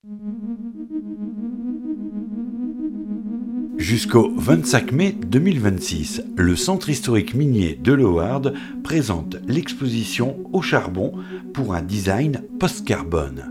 Jusqu'au 25 mai 2026, le Centre historique minier de l'Howard présente l'exposition Au charbon pour un design post-carbone.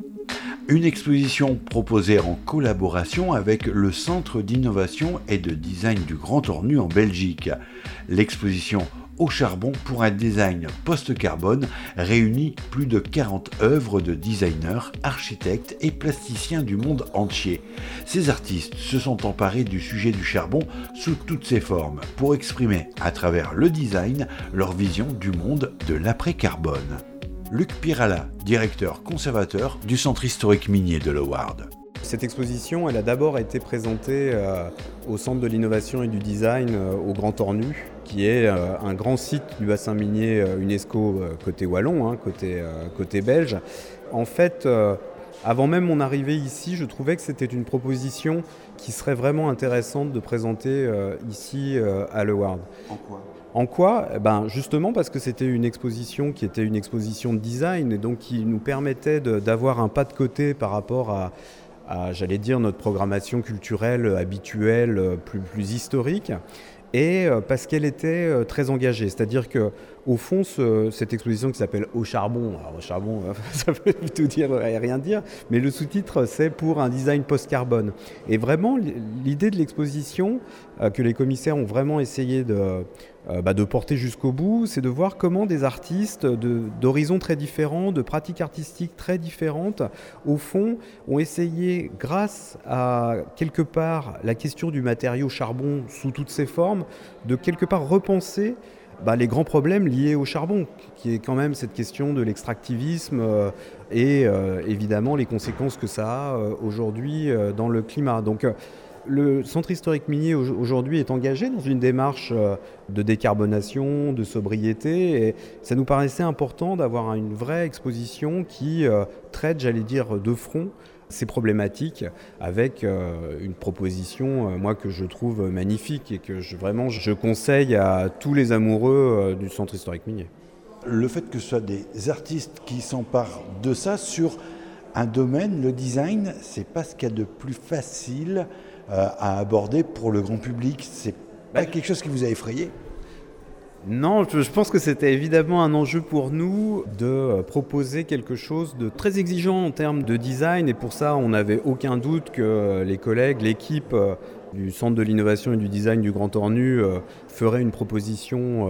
Une exposition proposée en collaboration avec le Centre d'innovation et de design du Grand Ornu en Belgique. L'exposition Au charbon pour un design post-carbone réunit plus de 40 œuvres de designers, architectes et plasticiens du monde entier. Ces artistes se sont emparés du sujet du charbon sous toutes ses formes pour exprimer à travers le design leur vision du monde de l'après-carbone. Luc Pirala, directeur conservateur du Centre historique minier de l'Howard. Cette exposition, elle a d'abord été présentée au Centre de l'innovation et du design au Grand Ornu, qui est un grand site du bassin minier UNESCO côté wallon, côté belge. En fait, avant même mon arrivée ici, je trouvais que c'était une proposition qui serait vraiment intéressante de présenter ici à l'Howard. En quoi ? En quoi ? Justement parce que c'était une exposition qui était une exposition de design et donc qui nous permettait d'avoir un pas de côté par rapport à j'allais dire, notre programmation culturelle habituelle, plus historique, et parce qu'elle était très engagée. C'est-à-dire qu'au fond, cette exposition qui s'appelle Au charbon, alors au charbon, ça veut tout dire et rien dire, mais le sous-titre, c'est pour un design post-carbone. Et vraiment, l'idée de l'exposition, que les commissaires ont vraiment essayé de porter jusqu'au bout, c'est de voir comment des artistes d'horizons très différents, de pratiques artistiques très différentes, au fond, ont essayé, grâce à quelque part la question du matériau charbon sous toutes ses formes, de quelque part repenser les grands problèmes liés au charbon, qui est quand même cette question de l'extractivisme et évidemment les conséquences que ça a aujourd'hui dans le climat. Donc, le Centre historique minier aujourd'hui est engagé dans une démarche de décarbonation, de sobriété, et ça nous paraissait important d'avoir une vraie exposition qui traite, j'allais dire, de front ces problématiques avec une proposition, moi, que je trouve magnifique et que je conseille à tous les amoureux du Centre historique minier. Le fait que ce soit des artistes qui s'emparent de ça sur un domaine, le design, c'est pas ce qu'il y a de plus facile à aborder pour le grand public. C'est pas quelque chose qui vous a effrayé ? Non, je pense que c'était évidemment un enjeu pour nous de proposer quelque chose de très exigeant en termes de design, et pour ça on n'avait aucun doute que les collègues, l'équipe du Centre de l'innovation et du design du Grand Ornu ferait une proposition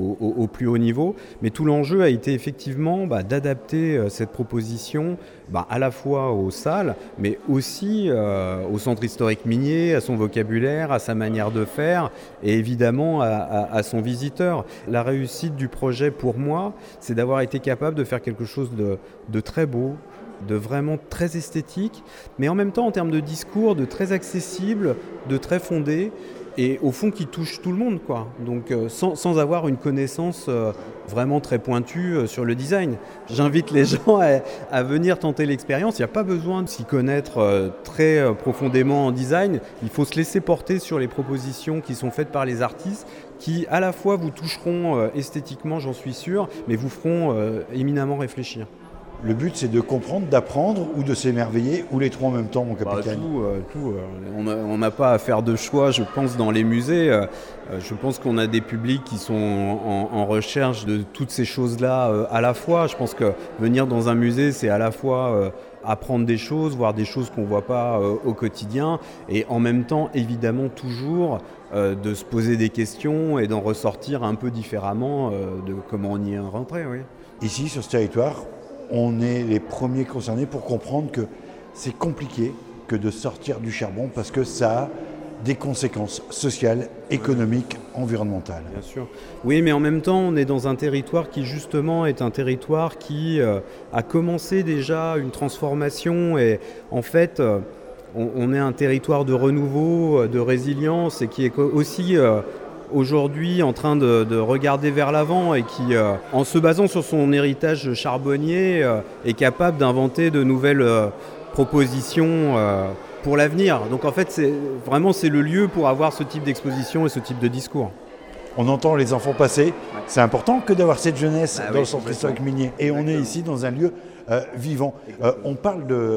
au plus haut niveau. Mais tout l'enjeu a été effectivement d'adapter cette proposition à la fois aux salles, mais aussi au Centre historique minier, à son vocabulaire, à sa manière de faire et évidemment à son visiteur. La réussite du projet pour moi, c'est d'avoir été capable de faire quelque chose de très beau, de vraiment très esthétique, mais en même temps en termes de discours, de très accessible, de très fondé, et au fond qui touche tout le monde, quoi. Donc sans avoir une connaissance vraiment très pointue sur le design. J'invite les gens à venir tenter l'expérience. Il n'y a pas besoin de s'y connaître très profondément en design. Il faut se laisser porter sur les propositions qui sont faites par les artistes, qui à la fois vous toucheront esthétiquement, j'en suis sûr, mais vous feront éminemment réfléchir. Le but, c'est de comprendre, d'apprendre ou de s'émerveiller, ou les trois en même temps, mon capitaine ? Tout. On n'a pas à faire de choix, je pense, dans les musées. Je pense qu'on a des publics qui sont en recherche de toutes ces choses-là à la fois. Je pense que venir dans un musée, c'est à la fois apprendre des choses, voir des choses qu'on ne voit pas au quotidien, et en même temps, évidemment, toujours de se poser des questions et d'en ressortir un peu différemment de comment on y est rentré. Oui. Ici, sur ce territoire, on est les premiers concernés pour comprendre que c'est compliqué que de sortir du charbon parce que ça a des conséquences sociales, économiques, environnementales. Bien sûr. Oui, mais en même temps, on est dans un territoire qui justement est un territoire qui a commencé déjà une transformation, et en fait, on est un territoire de renouveau, de résilience, et qui est aussi aujourd'hui en train de regarder vers l'avant, et qui, en se basant sur son héritage charbonnier, est capable d'inventer de nouvelles propositions pour l'avenir. Donc en fait, c'est le lieu pour avoir ce type d'exposition et ce type de discours. On entend les enfants passer. C'est important que d'avoir cette jeunesse dans le centre historique minier. Et on est ici dans un lieu vivant. On parle de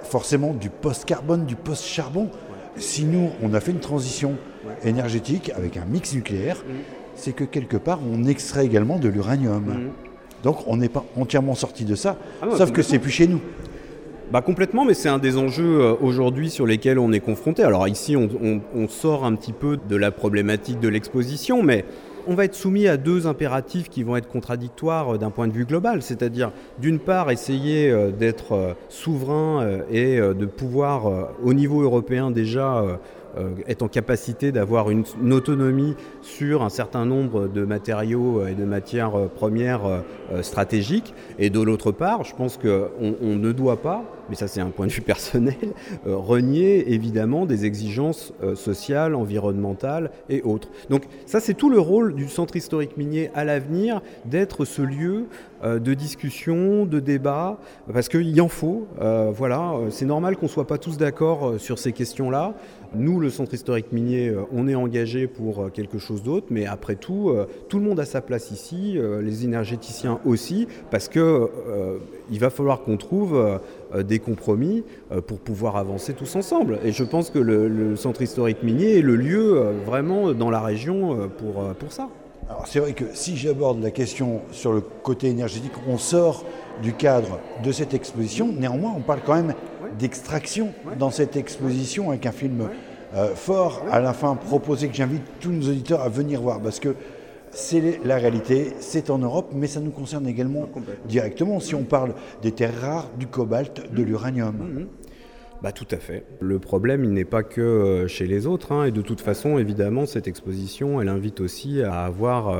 forcément du post-carbone, du post-charbon. Si nous, on a fait une transition énergétique avec un mix nucléaire, c'est que quelque part, on extrait également de l'uranium. Donc, on n'est pas entièrement sorti de ça, sauf que c'est plus chez nous. Complètement, mais c'est un des enjeux aujourd'hui sur lesquels on est confronté. Alors ici, on sort un petit peu de la problématique de l'exposition, mais on va être soumis à deux impératifs qui vont être contradictoires d'un point de vue global. C'est-à-dire, d'une part, essayer d'être souverain et de pouvoir, au niveau européen déjà, être en capacité d'avoir une autonomie sur un certain nombre de matériaux et de matières premières stratégiques. Et de l'autre part, je pense qu'on ne doit pas, mais ça c'est un point de vue personnel, renier évidemment des exigences sociales, environnementales et autres. Donc ça c'est tout le rôle du Centre historique minier à l'avenir, d'être ce lieu de discussion, de débat, parce qu'il en faut. C'est normal qu'on ne soit pas tous d'accord sur ces questions-là. Nous, le Centre historique minier, on est engagé pour quelque chose d'autre, mais après tout, tout le monde a sa place ici, les énergéticiens aussi, parce qu'il va falloir qu'on trouve des compromis pour pouvoir avancer tous ensemble. Et je pense que le Centre historique minier est le lieu vraiment dans la région pour ça. Alors c'est vrai que si j'aborde la question sur le côté énergétique, on sort du cadre de cette exposition. Néanmoins, on parle quand même d'extraction dans cette exposition avec un film fort à la fin proposé que j'invite tous nos auditeurs à venir voir parce que c'est la réalité, c'est en Europe, mais ça nous concerne également directement si on parle des terres rares, du cobalt, de l'uranium. Tout à fait. Le problème, il n'est pas que chez les autres. Et de toute façon, évidemment, cette exposition, elle invite aussi à avoir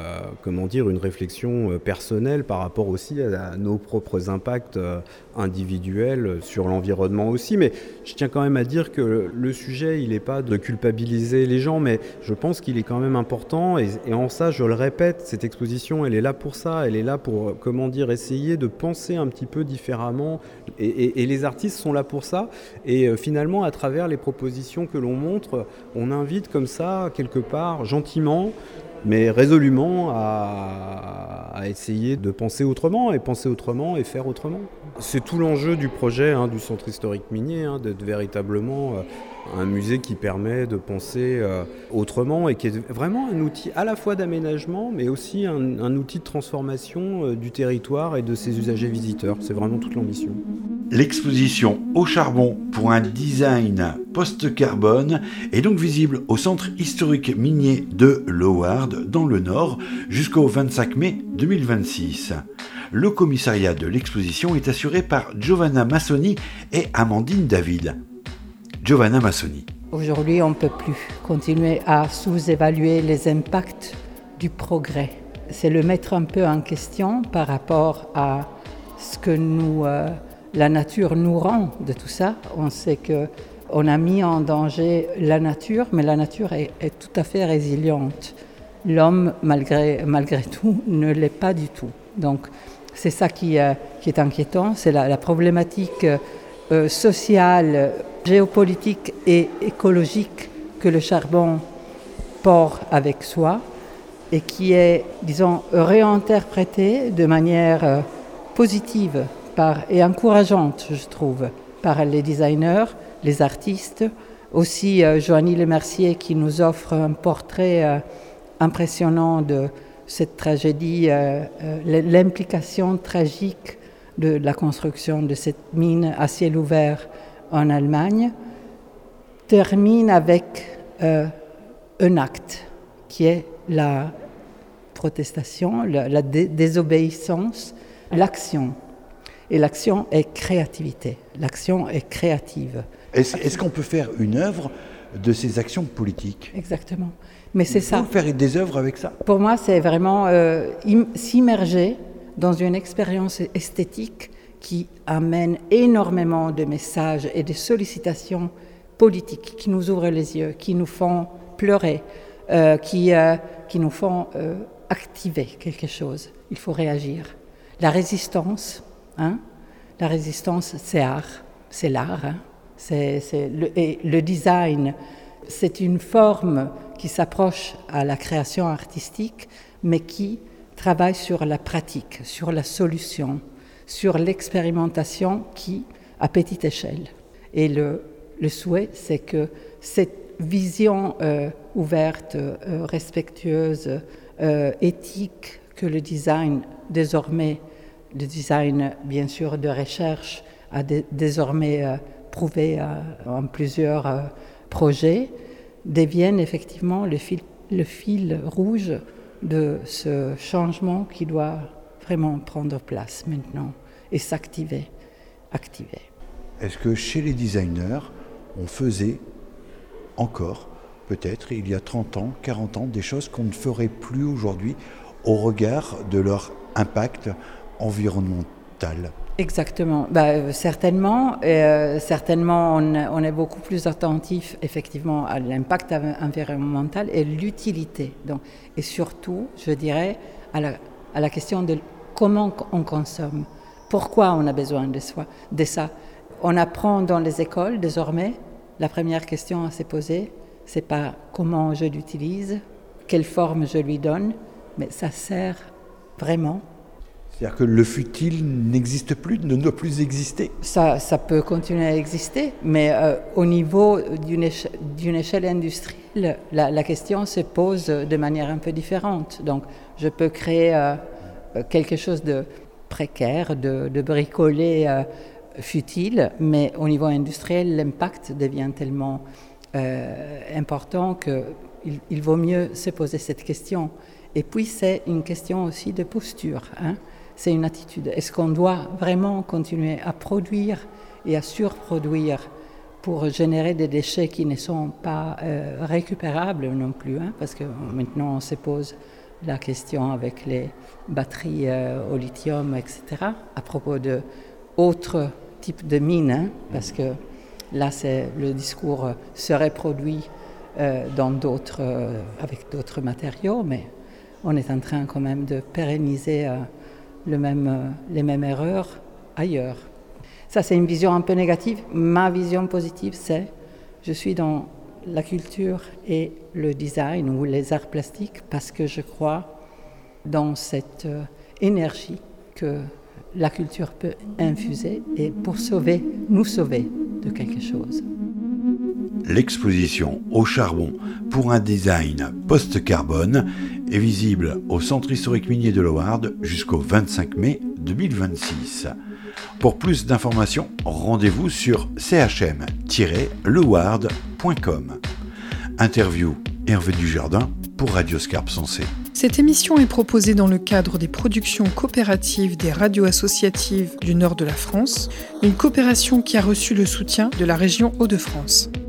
une réflexion personnelle par rapport aussi à nos propres impacts individuels sur l'environnement aussi. Mais je tiens quand même à dire que le sujet, il n'est pas de culpabiliser les gens, mais je pense qu'il est quand même important. Et en ça, je le répète, cette exposition, elle est là pour ça. Elle est là pour, essayer de penser un petit peu différemment. Et les artistes sont là pour ça. Et finalement, à travers les propositions que l'on montre, on invite comme ça, quelque part, gentiment, mais résolument, à essayer de penser autrement et faire autrement. C'est tout l'enjeu du projet du Centre historique minier, d'être véritablement un musée qui permet de penser autrement et qui est vraiment un outil à la fois d'aménagement, mais aussi un outil de transformation du territoire et de ses usagers visiteurs. C'est vraiment toute l'ambition. L'exposition au charbon pour un design post-carbone est donc visible au Centre historique minier de Loward dans le Nord jusqu'au 25 mai 2026. Le commissariat de l'exposition est assuré par Giovanna Massoni et Amandine David. Giovanna Massoni. Aujourd'hui, on ne peut plus continuer à sous-évaluer les impacts du progrès. C'est le mettre un peu en question par rapport à ce que la nature nous rend de tout ça. On sait qu'on a mis en danger la nature, mais la nature est tout à fait résiliente. L'homme, malgré tout, ne l'est pas du tout. Donc, c'est ça qui est inquiétant, c'est la problématique sociale, géopolitique et écologique que le charbon porte avec soi et qui est, réinterprétée de manière positive et encourageante, je trouve, par les designers, les artistes, aussi Joanie Lemercier qui nous offre un portrait impressionnant de cette tragédie, l'implication tragique de la construction de cette mine à ciel ouvert en Allemagne, termine avec un acte qui est la protestation, la désobéissance, l'action. Et l'action est créativité, l'action est créative. Est-ce qu'on peut faire une œuvre de ces actions politiques ? Exactement. Mais c'est ça. Faire des œuvres avec ça ? Pour moi, c'est vraiment s'immerger dans une expérience esthétique qui amène énormément de messages et de sollicitations politiques qui nous ouvrent les yeux, qui nous font pleurer, qui nous font activer quelque chose. Il faut réagir. La résistance, la résistance, c'est art, c'est l'art. Et le design, c'est une forme qui s'approche à la création artistique, mais qui travaille sur la pratique, sur la solution, sur l'expérimentation qui à petite échelle. Et le souhait, c'est que cette vision ouverte, respectueuse, éthique que le design désormais, le design bien sûr de recherche, a désormais prouvé en plusieurs projets, devienne effectivement le fil rouge de ce changement qui doit vraiment prendre place maintenant et activer. Est-ce que chez les designers, on faisait encore, peut-être, il y a 30 ans, 40 ans, des choses qu'on ne ferait plus aujourd'hui au regard de leur impact environnemental ? Exactement. Certainement, on est beaucoup plus attentif effectivement à l'impact environnemental et l'utilité. Donc, et surtout, je dirais, à la question de comment on consomme, pourquoi on a besoin de ça. On apprend dans les écoles désormais, la première question à se poser, c'est pas comment je l'utilise, quelle forme je lui donne, mais ça sert vraiment. C'est-à-dire que le futile n'existe plus, ne doit plus exister. Ça peut continuer à exister, mais au niveau d'une échelle industrielle, la question se pose de manière un peu différente. Donc, je peux créer quelque chose de précaire, de bricolé, futile, mais au niveau industriel, l'impact devient tellement important qu'il vaut mieux se poser cette question. Et puis, c'est une question aussi de posture, hein. C'est une attitude. Est-ce qu'on doit vraiment continuer à produire et à surproduire pour générer des déchets qui ne sont pas récupérables non plus, hein, parce que maintenant on se pose la question avec les batteries au lithium, etc., à propos d'autres types de mines, hein, parce que là, le discours serait produit avec d'autres matériaux, mais on est en train quand même de pérenniser les mêmes erreurs ailleurs. Ça, c'est une vision un peu négative. Ma vision positive, c'est je suis dans la culture et le design ou les arts plastiques parce que je crois dans cette énergie que la culture peut infuser et pour nous sauver de quelque chose. L'exposition au charbon pour un design post-carbone est visible au Centre historique minier de l'Howard jusqu'au 25 mai 2026. Pour plus d'informations, rendez-vous sur chm-lehoward.com. Interview Hervé Dujardin pour Radio Scarpe Sensée. Cette émission est proposée dans le cadre des productions coopératives des radios associatives du nord de la France, une coopération qui a reçu le soutien de la région Hauts-de-France.